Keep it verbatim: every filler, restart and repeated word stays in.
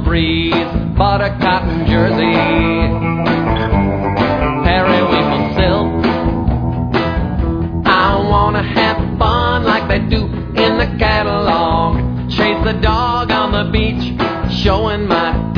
breeze, bought a cotton jersey, periwinkle silk. I wanna have fun like they do in the catalog, chase the dog on the beach, showing my